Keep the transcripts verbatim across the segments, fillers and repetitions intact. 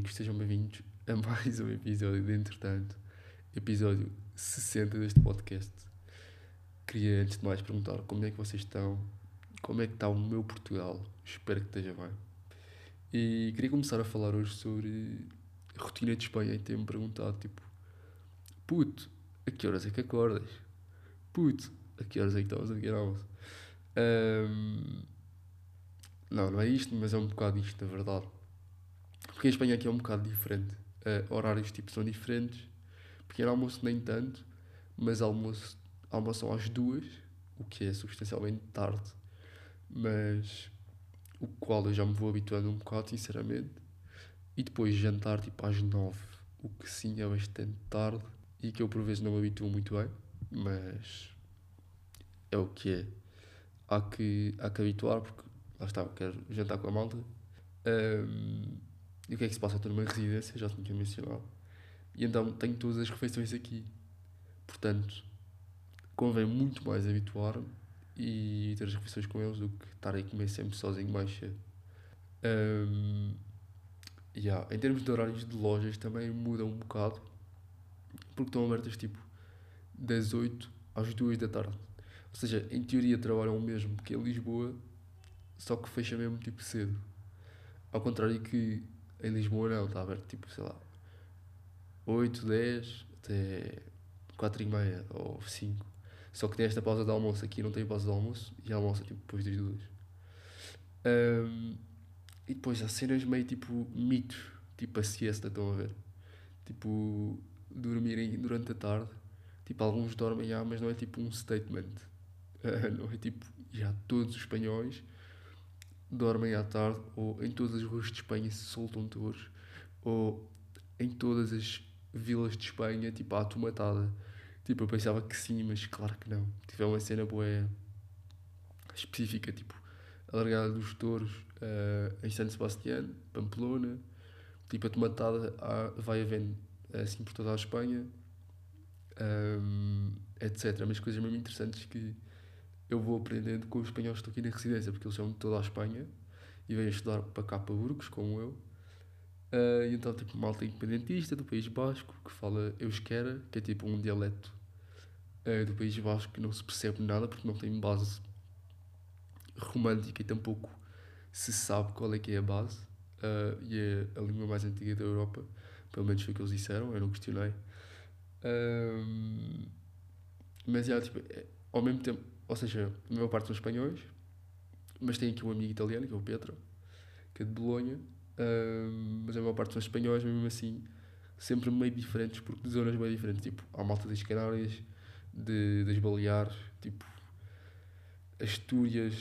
amigos, sejam bem-vindos a mais um episódio de Entretanto, episódio sessenta deste podcast. Queria, antes de mais, perguntar como é que vocês estão, como é que está o meu Portugal, espero que esteja bem. E queria começar a falar hoje sobre a rotina de Espanha e ter-me perguntado, tipo, puto, a que horas é que acordas? Puto, a que horas é que estavas a pequeno almoço? Ahm, não, não é isto, mas é um bocado isto, na verdade. Porque em Espanha aqui é um bocado diferente. Uh, horários tipo são diferentes. Pequeno almoço nem tanto, mas almoço, almoçam às duas, o que é substancialmente tarde, mas o qual eu já me vou habituando um bocado, sinceramente. E depois jantar tipo às nove, o que sim é bastante tarde e que eu por vezes não me habituo muito bem, mas é o que é. Há que, há que habituar porque lá está, eu quero jantar com a malta. Um, e o que é que se passa? Eu estou numa residência, já tinha mencionado. E então tenho todas as refeições aqui. Portanto, convém muito mais habituar-me e ter as refeições com eles do que estar a comer sempre sozinho mais cedo. Um, yeah. Em termos de horários de lojas também mudam um bocado, porque estão abertas tipo das oito às duas da tarde. Ou seja, em teoria trabalham o mesmo que em Lisboa, só que fecha mesmo tipo cedo. Ao contrário que em Lisboa não, está aberto tipo, sei lá, oito dez até quatro e meia ou cinco. Só que tem esta pausa de almoço. Aqui não tem pausa de almoço e almoça tipo depois das duas. Um, e depois há cenas meio tipo mitos, tipo a siesta, estão a ver? Tipo, dormirem durante a tarde. Tipo, alguns dormem já, mas não é tipo um statement. Uh, não é tipo, já todos os espanhóis dormem à tarde, ou em todas as ruas de Espanha se soltam touros, ou em todas as vilas de Espanha, tipo, há tomatada. Tipo, eu pensava que sim, mas claro que não. Tipo, é uma cena boa específica, tipo, a largada dos touros uh, em San Sebastián, Pamplona, tipo, a tomatada há, vai havendo assim por toda a Espanha, um, etcétera. Mas coisas mesmo interessantes que eu vou aprendendo com os espanhóis que estão aqui na residência, porque eles são de toda a Espanha e vêm estudar para cá, para Burgos, como eu. Uh, e então, tipo, malta independentista do País Basco, que fala euskera, que é tipo um dialeto uh, do País Basco que não se percebe nada porque não tem base romântica e tampouco se sabe qual é que é a base. Uh, e é a língua mais antiga da Europa, pelo menos foi o que eles disseram, eu não questionei. Um, mas, yeah, tipo, é, ao mesmo tempo, ou seja, a maior parte são espanhóis, mas tem aqui um amigo italiano, que é o Pietro, que é de Bolonha, um, mas a maior parte são espanhóis, mesmo assim, sempre meio diferentes, porque de zonas bem diferentes. Tipo, há malta das Canárias, de, das Baleares, tipo, Astúrias,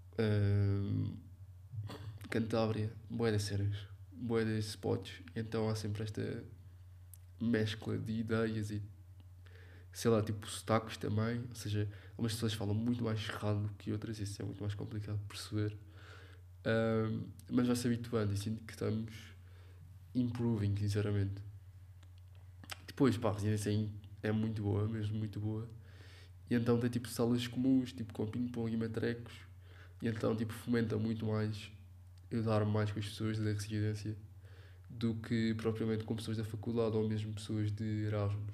um, Cantábria, bué de cenas, bué de spots. Então há sempre esta mescla de ideias e, sei lá, tipo, sotaques também. Ou seja, algumas pessoas falam muito mais errado do que outras, isso é muito mais complicado de perceber. Um, mas vai se habituando e sinto que estamos improving, sinceramente. Depois, pá, a residência é muito boa, mesmo muito boa. E então tem tipo salas comuns, tipo com ping-pong e matrecos. E então tipo fomenta muito mais eu dar mais com as pessoas da residência do que propriamente com pessoas da faculdade ou mesmo pessoas de Erasmus.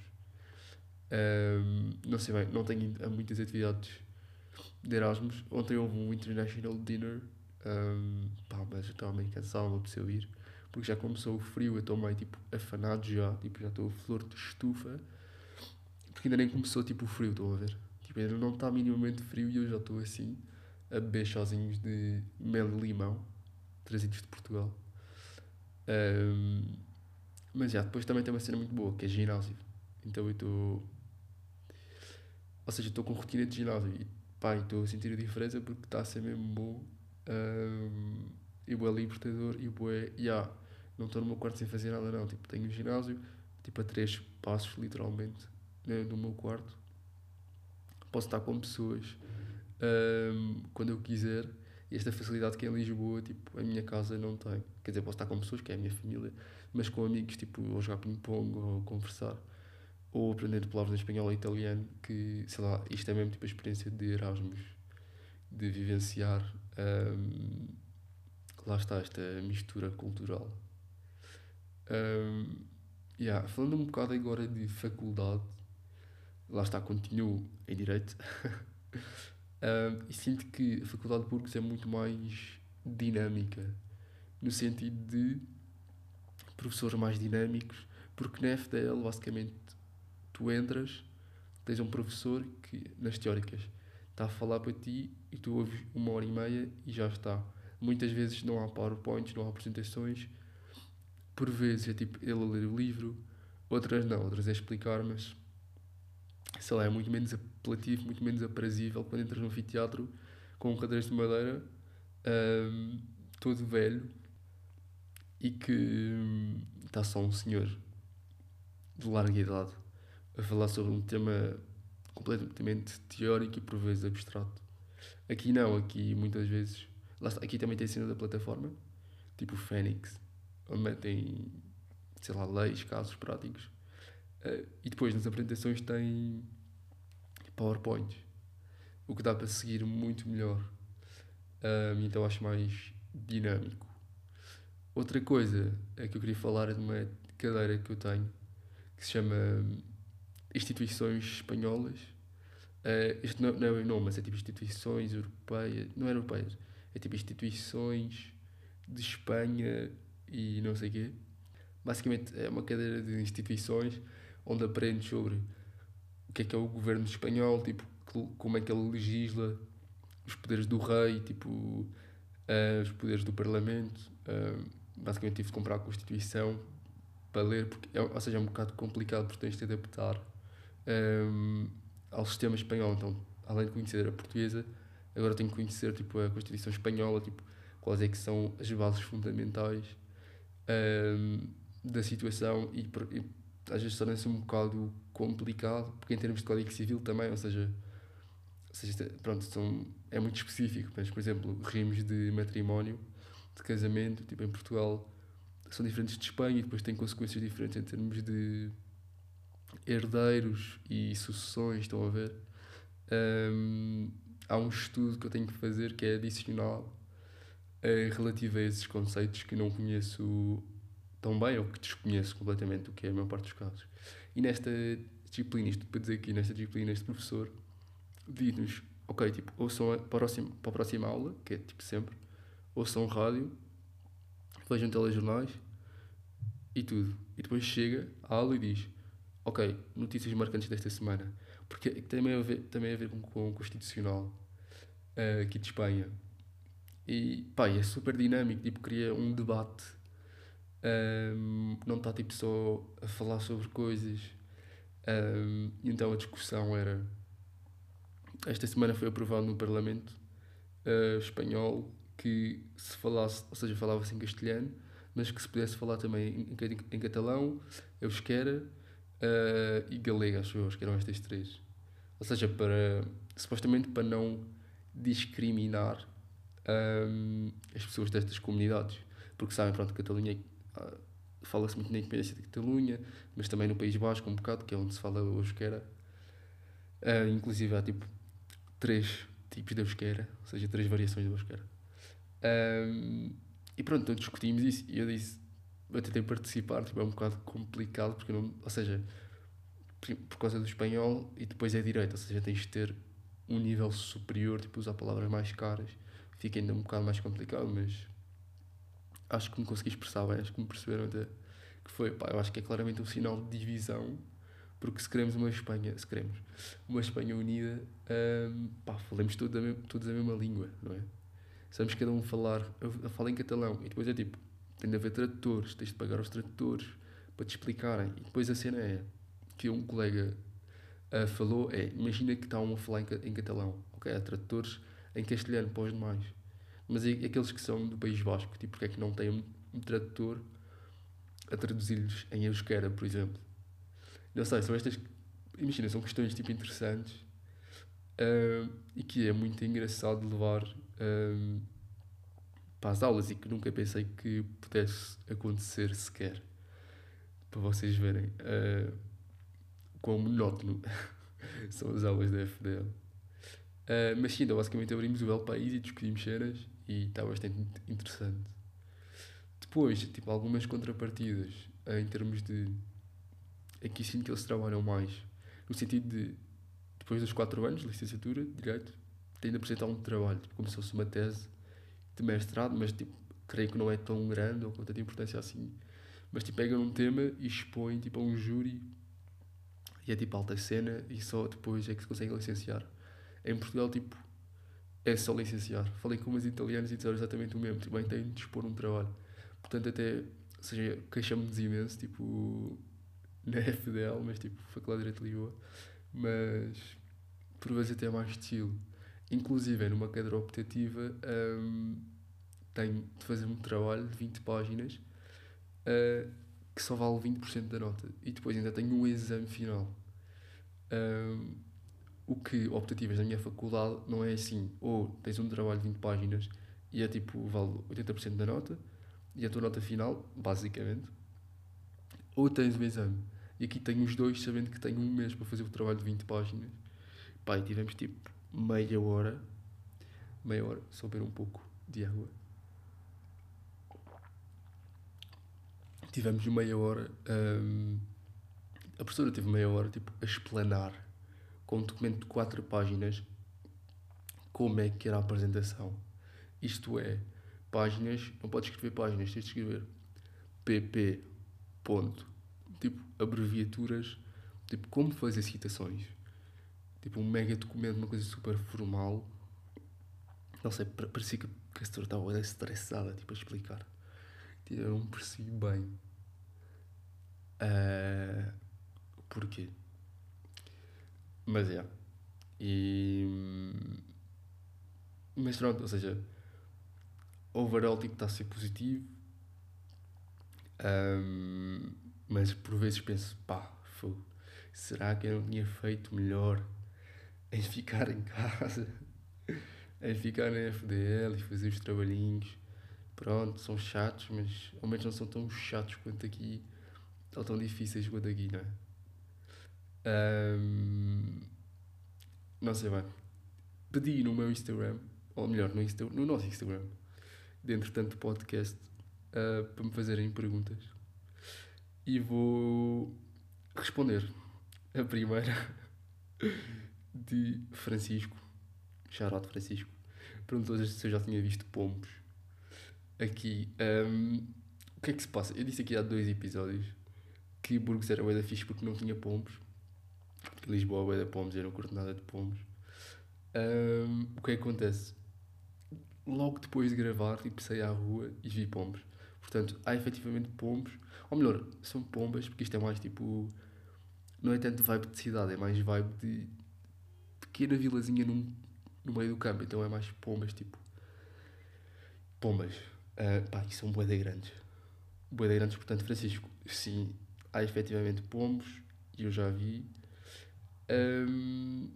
Um, não sei bem, não tenho muitas atividades de Erasmus. Ontem houve um International Dinner, um, pá, mas eu estava meio cansado, não precisava ir, porque já começou o frio, eu estou meio tipo afanado já, tipo, já estou a flor de estufa, porque ainda nem começou tipo o frio, estão a ver? Tipo, ainda não está minimamente frio e eu já estou assim, a beber chazinhos de mel e limão, trazidos de Portugal. Um, mas já, depois também tem uma cena muito boa, que é ginásio. Então eu estou. Ou seja, estou com rotina de ginásio e pá, estou a sentir a diferença porque está a ser mesmo bom. Um, e bué libertador e bué. Yeah, não estou no meu quarto sem fazer nada, não. Tipo, tenho um ginásio, tipo a três passos, literalmente, né, do meu quarto. Posso estar com pessoas um, quando eu quiser. E esta facilidade que é em Lisboa, tipo, a minha casa não tem. Quer dizer, posso estar com pessoas, que é a minha família, mas com amigos, tipo, ou jogar ping-pong ou conversar. Ou aprender palavras em espanhol ou italiano, que, sei lá, isto é mesmo tipo a experiência de Erasmus, de vivenciar, um, lá está, esta mistura cultural. Um, yeah, falando um bocado agora de faculdade, lá está, continuo em Direito. Um, e sinto que a Faculdade de Burgos é muito mais dinâmica, no sentido de professores mais dinâmicos, porque na F D L, basicamente, tu entras, tens um professor que, nas teóricas, está a falar para ti e tu ouves uma hora e meia e já está. Muitas vezes não há PowerPoints, não há apresentações, por vezes é tipo ele a ler o livro, outras não, outras é explicar, mas sei lá, é muito menos apelativo, muito menos aprazível quando entras num anfiteatro com cadeiras de madeira, ahm, todo velho e que está só um senhor de larga idade a falar sobre um tema completamente teórico e por vezes abstrato. Aqui não, aqui muitas vezes. Lá está, aqui também tem a cena da plataforma, tipo o Fênix, onde metem, sei lá, leis, casos práticos. Uh, e depois nas apresentações tem PowerPoints, o que dá para seguir muito melhor. Um, então acho mais dinâmico. Outra coisa é que eu queria falar é de uma cadeira que eu tenho que se chama Instituições Espanholas. Uh, isto não, não é o nome, mas é tipo Instituições Europeias. Não é Europeias, é tipo Instituições de Espanha e não sei o quê. Basicamente é uma cadeira de instituições onde aprendes sobre o que é que é o governo espanhol, tipo, como é que ele legisla, os poderes do rei, tipo, uh, os poderes do parlamento. Uh, basicamente tive de comprar a Constituição para ler, porque é, ou seja, é um bocado complicado porque tens de te adaptar um, ao sistema espanhol. Então, além de conhecer a portuguesa, agora tenho que conhecer tipo, a Constituição espanhola, tipo, quais é que são as bases fundamentais um, da situação e, e às vezes torna-se um bocado complicado, porque em termos de Código Civil também, ou seja, ou seja pronto, são, é muito específico, mas, por exemplo, regimes de matrimónio, de casamento, tipo em Portugal, são diferentes de Espanha e depois têm consequências diferentes em termos de herdeiros e sucessões, estão a ver? Um, há um estudo que eu tenho que fazer que é adicional é, relativo a esses conceitos que não conheço tão bem ou que desconheço completamente, o que é a maior parte dos casos. E nesta disciplina, isto para dizer aqui, nesta disciplina, este professor diz-nos, ok, tipo, ouçam a, para, a próxima, para a próxima aula, que é tipo sempre, ouçam rádio, vejam telejornais e tudo. E depois chega à aula e diz, ok, notícias marcantes desta semana. Porque tem a ver, também a ver com, com o Constitucional uh, aqui de Espanha. E pá, é super dinâmico, tipo, cria um debate. Um, não está tipo só a falar sobre coisas. Um, então a discussão era. Esta semana foi aprovado no Parlamento uh, espanhol que se falasse, ou seja, falava-se em castelhano, mas que se pudesse falar também em, em, em catalão, euskera uh, e galego, acho eu, acho que eram estas três. Ou seja, para, supostamente para não discriminar um, as pessoas destas comunidades. Porque sabem, pronto, Catalunha uh, fala-se muito na independência de Catalunha, mas também no País Basco um bocado, que é onde se fala o euskera. Uh, inclusive há tipo três tipos de euskera, ou seja, três variações de euskera. Um, e pronto, então discutimos isso e eu disse, eu tentei participar, tipo, é um bocado complicado, porque eu não, ou seja, por causa do espanhol e depois é direito, ou seja, tens de ter um nível superior, tipo, usar palavras mais caras, fica ainda um bocado mais complicado, mas acho que me consegui expressar bem, acho que me perceberam até que foi, pá, eu acho que é claramente um sinal de divisão, porque se queremos uma Espanha, se queremos uma Espanha unida, hum, pá, falemos todos a, me, todos a mesma língua, não é? Sabemos cada um falar, a falar em catalão, e depois é tipo, tem de haver tradutores, tens de pagar aos tradutores para te explicarem, e depois a cena é que um colega uh, falou, é, imagina que estão a falar em, em catalão, ok, há tradutores em castelhano para os demais, mas é, aqueles que são do País Basco, tipo, porque é que não tem um, um tradutor a traduzir-lhes em euskera, por exemplo. Não sei, são estas, imagina, são questões tipo interessantes uh, e que é muito engraçado de levar uh, para as aulas e que nunca pensei que pudesse acontecer sequer, para vocês verem uh, quão monótono são as aulas da F D L. Uh, mas sim, então basicamente abrimos o El País e discutimos cenas e está bastante interessante. Depois, tipo, algumas contrapartidas eh, em termos de. Aqui sinto que eles trabalham mais. No sentido de, depois dos quatro anos de licenciatura, de Direito, tem de apresentar um trabalho, tipo, como se fosse uma tese de mestrado, mas tipo, creio que não é tão grande ou com tanta importância assim. Mas tipo, pega num tema e expõe tipo, a um júri e é tipo alta cena e só depois é que se consegue licenciar. Em Portugal, tipo, é só licenciar. Falei com umas italianas e disseram exatamente o mesmo, tipo, bem, tem de expor um trabalho. Portanto, até, ou seja, queixamos-nos imenso, tipo, na F D L, mas tipo, Faculdade de Direito de Lisboa, mas por vezes até é mais estilo. Inclusive, numa cadeira optativa, hum, tenho de fazer um trabalho de vinte páginas uh, que só vale vinte por cento da nota. E depois ainda tenho um exame final. Um, o que optativas na minha faculdade não é assim. Ou tens um trabalho de vinte páginas e é tipo, vale oitenta por cento da nota e a tua nota final, basicamente. Ou tens o exame. E aqui tenho os dois, sabendo que tenho um mês para fazer o trabalho de vinte páginas. Pá, e tivemos tipo meia hora, meia hora, só beber um pouco de água. Tivemos meia hora, hum, a professora teve meia hora tipo, a explanar com um documento de quatro páginas como é que era a apresentação. Isto é, páginas, não podes escrever páginas, tens de escrever P P, ponto, tipo, abreviaturas, tipo, como fazer citações. Tipo, um mega documento, uma coisa super formal. Não sei, parecia que a professora estava estressada, tipo, a explicar. Tipo, eu não percebi bem. Uh, porquê? Mas é. E. Mas pronto, ou seja, overall tipo está a ser positivo. Um, mas por vezes penso, pá, fogo, será que eu não tinha feito melhor em ficar em casa, em ficar na F D L e fazer os trabalhinhos? Pronto, são chatos, mas ao menos não são tão chatos quanto aqui, ou tão difíceis quanto aqui, não é? Um, não sei bem. Pedi no meu Instagram, ou melhor, no, Insta, no nosso Instagram, dentro tanto podcast, uh, para me fazerem perguntas. E vou responder. A primeira de Francisco, Charlotte Francisco, perguntou se eu já tinha visto pombos. Aqui, um, o que é que se passa? Eu disse aqui há dois episódios que Burgos era bué da fixe porque não tinha pombos. Lisboa é bué da pombos, eu não curto nada de pombos. Um, o que é que acontece? Logo depois de gravar, tipo, saí à rua e vi pombos. Portanto, há efetivamente pombos, ou melhor, são pombas, porque isto é mais tipo. Não é tanto vibe de cidade, é mais vibe de pequena vilazinha num, no meio do campo. Então é mais pombas, tipo. Pombas. Uh, pá, e são bué de grandes. Bué de grandes, portanto, Francisco, sim, há efetivamente pombos, e eu já vi. Um,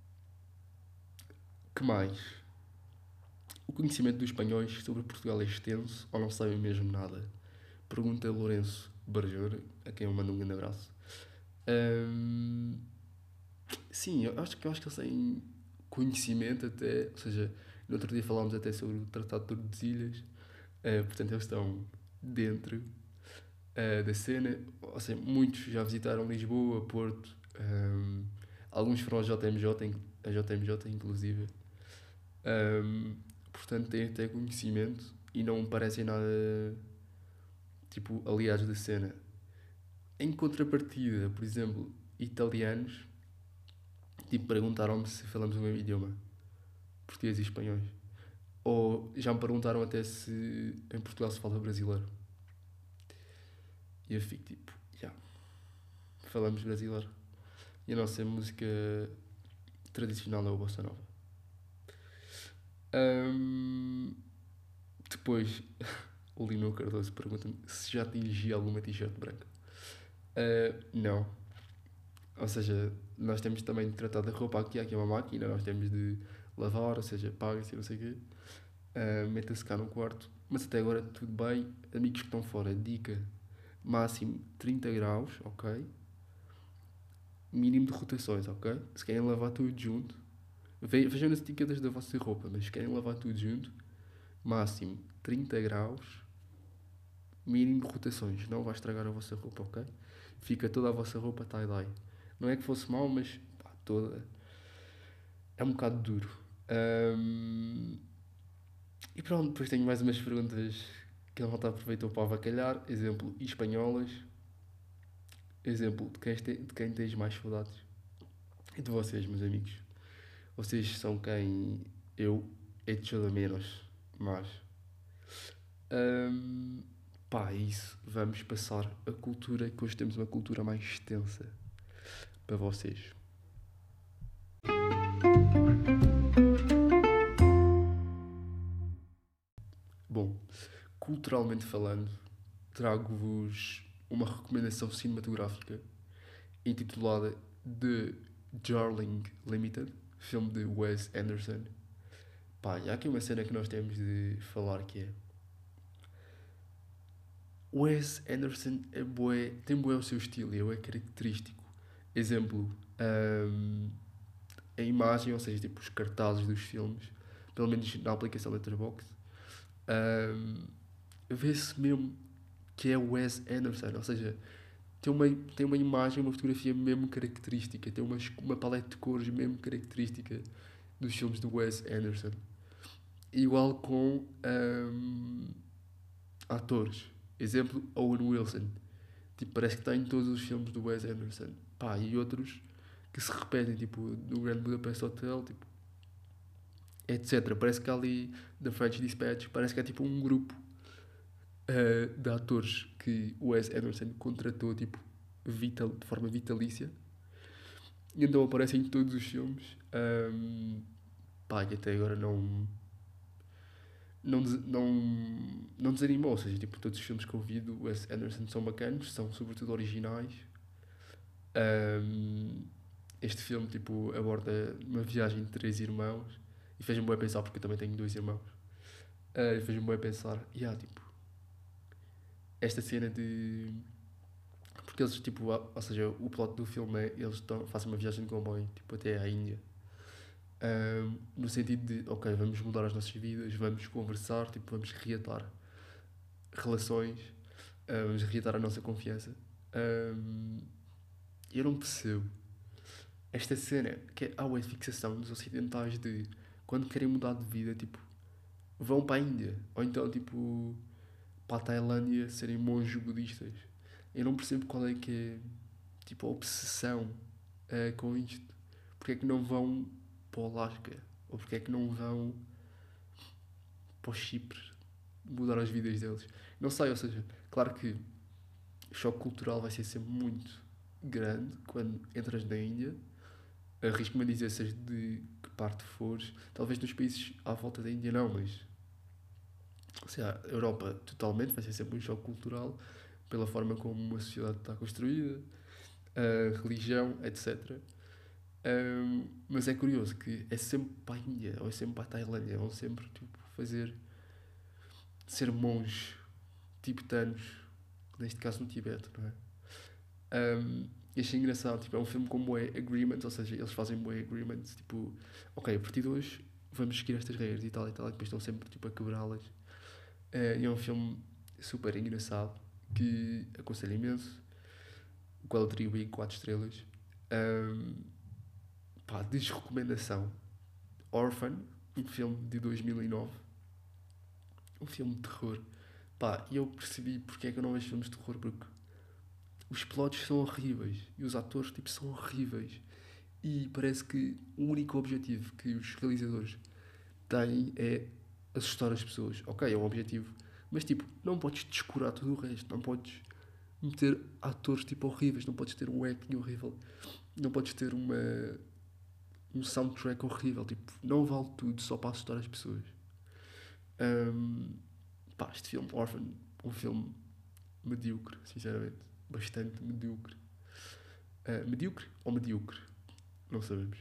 que mais? O conhecimento dos espanhóis sobre Portugal é extenso ou não sabem mesmo nada? Pergunta Lourenço Barjor, a quem eu mando um grande abraço. Um, sim, eu acho que, eu acho que eles têm conhecimento até, ou seja, no outro dia falámos até sobre o Tratado de Tordesilhas, uh, portanto eles estão dentro uh, da cena, ou seja, muitos já visitaram Lisboa, Porto, um, alguns foram ao J M J, a J M J inclusive, um, portanto têm até conhecimento e não me parecem nada tipo aliados da cena. Em contrapartida, por exemplo, italianos tipo, perguntaram-me se falamos o mesmo idioma, português e espanhol. Ou já me perguntaram até se em Portugal se fala brasileiro. E eu fico tipo, já, yeah, falamos brasileiro. E a nossa música tradicional é o Bossa Nova. Um, depois, o Lino Cardoso pergunta-me se já tingi alguma t-shirt branca. Uh, não. Ou seja, nós temos também de tratar da roupa aqui, aqui é uma máquina, nós temos de lavar, ou seja, paga-se, não sei o quê. Uh, meta-se cá no quarto. Mas até agora tudo bem. Amigos que estão fora, dica: máximo trinta graus, ok? Mínimo de rotações, ok? Se querem lavar tudo junto, vejam nas etiquetas da vossa roupa, mas se querem lavar tudo junto, máximo trinta graus, Mínimo rotações, não vai estragar a vossa roupa, ok? Fica toda a vossa roupa tie-dye. Não é que fosse mau, mas pá, toda. É um bocado duro. Ahm, e pronto, depois tenho mais umas perguntas que a malta aproveitou para avacalhar. Exemplo, e espanholas. Exemplo, de quem, este- de quem tens mais saudades? E de vocês, meus amigos. Vocês são quem eu echo de menos. Mas. ahm, pá, é isso. Vamos passar a cultura, que hoje temos uma cultura mais extensa para vocês. Bom, culturalmente falando, trago-vos uma recomendação cinematográfica intitulada The Darling Limited, filme de Wes Anderson. Pá, e há aqui uma cena que nós temos de falar que é Wes Anderson é bué, tem bué o seu estilo e é bué característico. Exemplo, ahm, a imagem, ou seja, tipo os cartazes dos filmes, pelo menos na aplicação Letterboxd, ahm, vê-se mesmo que é Wes Anderson, ou seja, tem uma, tem uma imagem, uma fotografia mesmo característica, tem uma, uma paleta de cores mesmo característica dos filmes do Wes Anderson. Igual com ahm, atores. Exemplo, Owen Wilson. Tipo, parece que está em todos os filmes do Wes Anderson. Pá, e outros que se repetem, tipo, no Grand Budapest Hotel, tipo, etcétera. Parece que há ali, The French Dispatch, parece que é tipo um grupo uh, de atores que o Wes Anderson contratou, tipo, vital, de forma vitalícia. E então aparecem em todos os filmes. Um, pá, que até agora não, não, não, não desanimou. Ou seja, tipo, todos os filmes que eu vi do Wes Anderson são bacanos, são sobretudo originais. Um, este filme, tipo, aborda uma viagem de três irmãos e fez-me bem pensar, porque eu também tenho dois irmãos. Uh, e fez-me bem pensar, e yeah, tipo, esta cena de. Porque eles, tipo, ou seja, o plot do filme é eles tão, fazem uma viagem de comboio, tipo, até à Índia. Um, no sentido de, ok, vamos mudar as nossas vidas, vamos conversar, tipo, vamos reatar relações, uh, vamos reatar a nossa confiança. Um, eu não percebo esta cena, que é a web fixação dos ocidentais de quando querem mudar de vida, tipo, vão para a Índia, ou então, tipo, para a Tailândia serem monges budistas. Eu não percebo qual é que é, tipo, a obsessão uh, com isto. Porque é que não vão para o Alasca? Ou porque é que não vão para o Chipre mudar as vidas deles? Não sei, ou seja, claro que o choque cultural vai ser sempre muito grande quando entras na Índia. Arrisco-me a dizer, seja de que parte fores, talvez nos países à volta da Índia não, mas sei lá, a Europa totalmente vai ser sempre um choque cultural pela forma como uma sociedade está construída, a religião, etcétera. Um, mas é curioso que é sempre para a Índia ou é sempre para a Tailândia, vão sempre tipo, fazer ser monges tibetanos, neste caso no Tibete, não é? Um, e achei engraçado, tipo, é um filme com bué agreements, ou seja, eles fazem bué agreements, tipo, ok, a partir de hoje vamos seguir estas regras e tal e tal, e depois estão sempre tipo, a quebrá-las. Uh, e é um filme super engraçado que aconselho imenso, o qual eu atribuí quatro estrelas. Um, pá, desrecomendação. Orphan, um filme de dois mil e nove, um filme de terror. Pá, e eu percebi porque é que eu não vejo filmes de terror, porque os plots são horríveis e os atores tipo, são horríveis. E parece que o único objetivo que os realizadores têm é assustar as pessoas. Ok, é um objetivo, mas tipo, não podes descurar tudo o resto, não podes meter atores tipo horríveis, não podes ter um acting horrível, não podes ter uma um soundtrack horrível, tipo, não vale tudo só para assustar as pessoas. Um, pá, este filme, Orphan, um filme medíocre, sinceramente, bastante medíocre. Uh, medíocre ou medíocre? Não sabemos.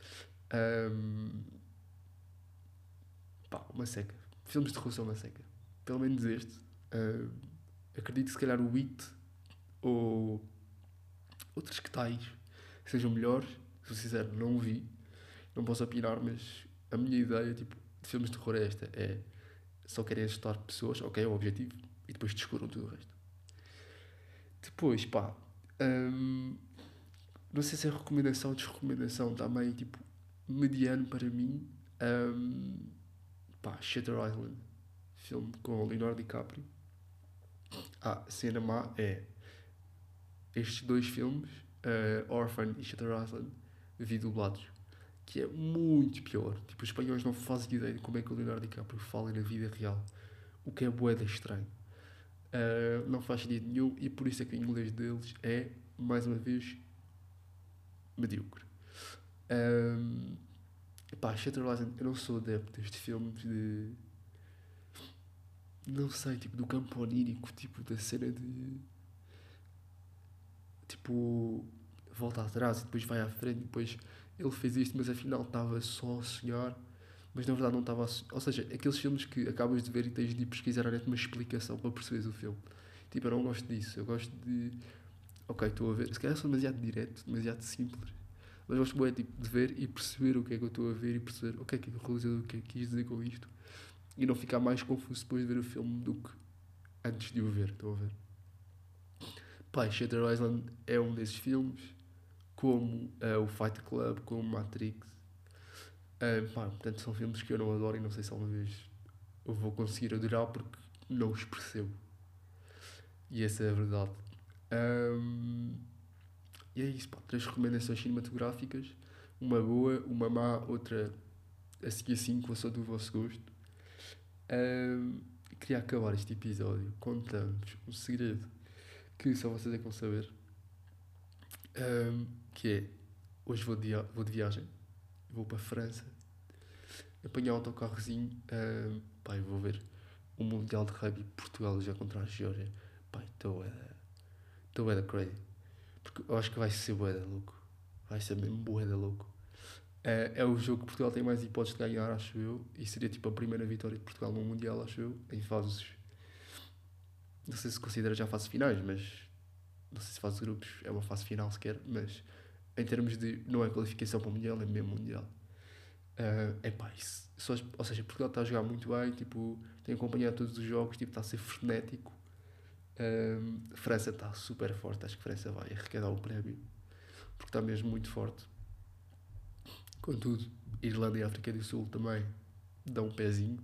Um, pá, uma seca. Filmes de terror são uma seca. Pelo menos este. Uh, acredito que se calhar o It ou outros que tais sejam melhores. Se eu sincero, não o vi. Não posso opinar, mas a minha ideia tipo, de filmes de terror é esta. É só querem assustar pessoas, ok, é o objetivo. E depois depois descuram tudo o resto. Depois, pá, hum, não sei se é recomendação ou desrecomendação, está meio tipo mediano para mim. Hum, pá, Shutter Island, filme com o Leonardo DiCaprio. Ah, a cena má é estes dois filmes, uh, Orphan e Shutter Island, vi dublados, que é muito pior. Tipo, os espanhóis não fazem ideia de como é que o Leonardo DiCaprio fala na vida real, o que é bué de estranho. Uh, não faz sentido nenhum e por isso é que o inglês deles é, mais uma vez, medíocre. Um, pá, Shutter Island, eu não sou adepto destes filmes de... Não sei, tipo, do campo onírico, tipo, da cena de... Tipo, volta atrás e depois vai à frente e depois ele fez isto, mas afinal estava só a sonhar, mas na verdade não estava a sonhar. Ou seja, aqueles filmes que acabas de ver e tens de ir pesquisar na net uma explicação para perceberes o filme. Tipo, eu não gosto disso, eu gosto de... Ok, estou a ver, se calhar sou demasiado direto, demasiado simples, mas gosto bem, tipo, de ver e perceber o que é que eu estou a ver e perceber o que é que o realizador que quis dizer com isto e não ficar mais confuso depois de ver o filme do que antes de o ver, estão a ver? Pá, Shutter Island é um desses filmes, como uh, o Fight Club, como Matrix. Uh, pá, portanto, são filmes que eu não adoro e não sei se alguma vez eu vou conseguir adorar porque não os percebo. E essa é a verdade. Um, e é isso, pá. Três recomendações cinematográficas. Uma boa, uma má, outra assim assim, que só do vosso gosto. Um, queria acabar este episódio contando-vos um segredo que só vocês é que vão saber. Um, que é, hoje vou de, vou de viagem, vou para a França, apanhar um autocarrozinho, um, pá, eu vou ver o Mundial de Rugby Portugal já contra a Geórgia. Pá, estou estou é da crazy, porque eu acho que vai ser bué da louco, vai ser mesmo bué da louco. Uh, é o jogo que Portugal tem mais hipóteses de ganhar, acho eu, e seria tipo a primeira vitória de Portugal no Mundial, acho eu, em fases, não sei se considera já fases finais, mas não sei se fase de grupos é uma fase final sequer, mas em termos de, não é qualificação para o Mundial, é mesmo Mundial. Uh, epá, isso, só, ou seja, Portugal está a jogar muito bem, tipo, tem acompanhado todos os jogos, tipo, está a ser frenético. Um, a França está super forte, acho que a França vai arrecadar o prémio, porque está mesmo muito forte. Contudo, Irlanda e África do Sul também dão um pezinho,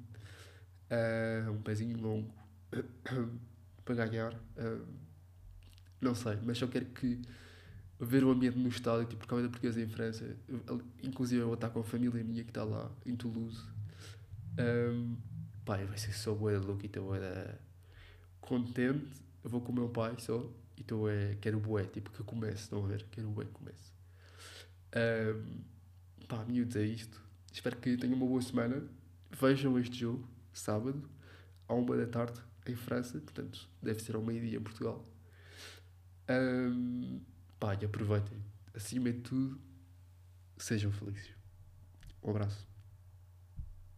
uh, um pezinho longo para ganhar. Uh, não sei, mas só quero que ver o ambiente no estádio, tipo, porque a portuguesa em França, inclusive eu vou estar com a família minha que está lá em Toulouse. Um, pai, vai ser só bué de louco e estou é contente. Eu vou com o meu pai só e estou é, quero bué, tipo, que comece, estão a ver? Quero bué que comece. Um, pá, miúdos, é isto. Espero que tenham uma boa semana. Vejam este jogo, sábado, à uma da tarde, em França, portanto, deve ser ao meio-dia em Portugal. Um, pá, e aproveitem. Acima de tudo, sejam felizes. Um abraço.